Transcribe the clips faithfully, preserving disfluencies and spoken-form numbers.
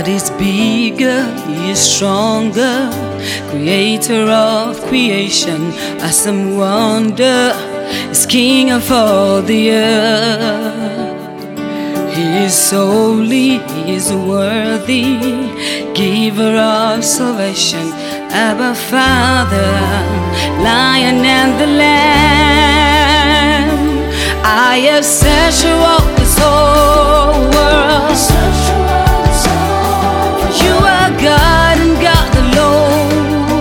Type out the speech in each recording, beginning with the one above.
is bigger, He is stronger, creator of creation, awesome wonder, is King of all the earth. He is holy, He is worthy, giver of salvation, Abba Father, Lion and the Lamb. I have searched throughout this whole world, for You are God and God alone.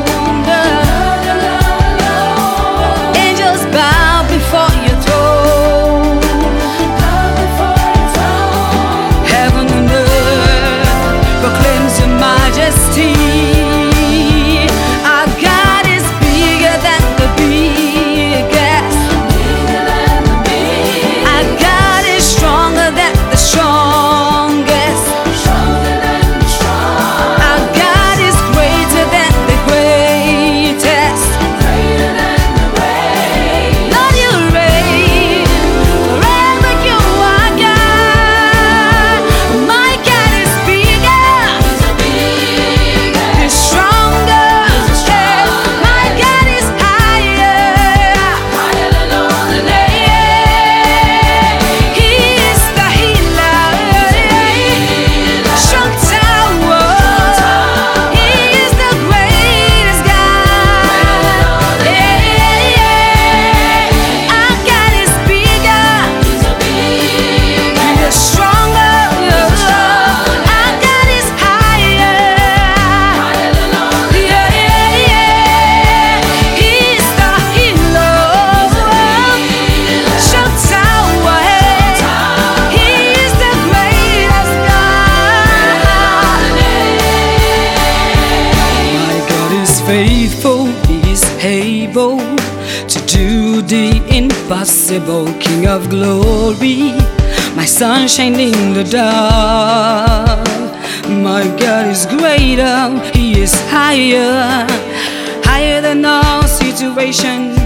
Angels bow before Your throne, heaven and earth proclaims Your majesty. Our God is bigger than the biggest. Our God is stronger than the strongest. Our God is greater than the greatest. Lord, You reign forever. You are God. My God is bigger, He's stronger. My God is higher. He is the healer, strong tower. He is the greatest God. Our God is bigger, He is stronger. Our God is higher. Yeah, yeah, yeah. He is the healer, strong tower. He is the greatest God. My God is faithful, He is able to do the impossible. King of glory, my sunshine in the dark. My God is greater, He is higher, higher than all situations.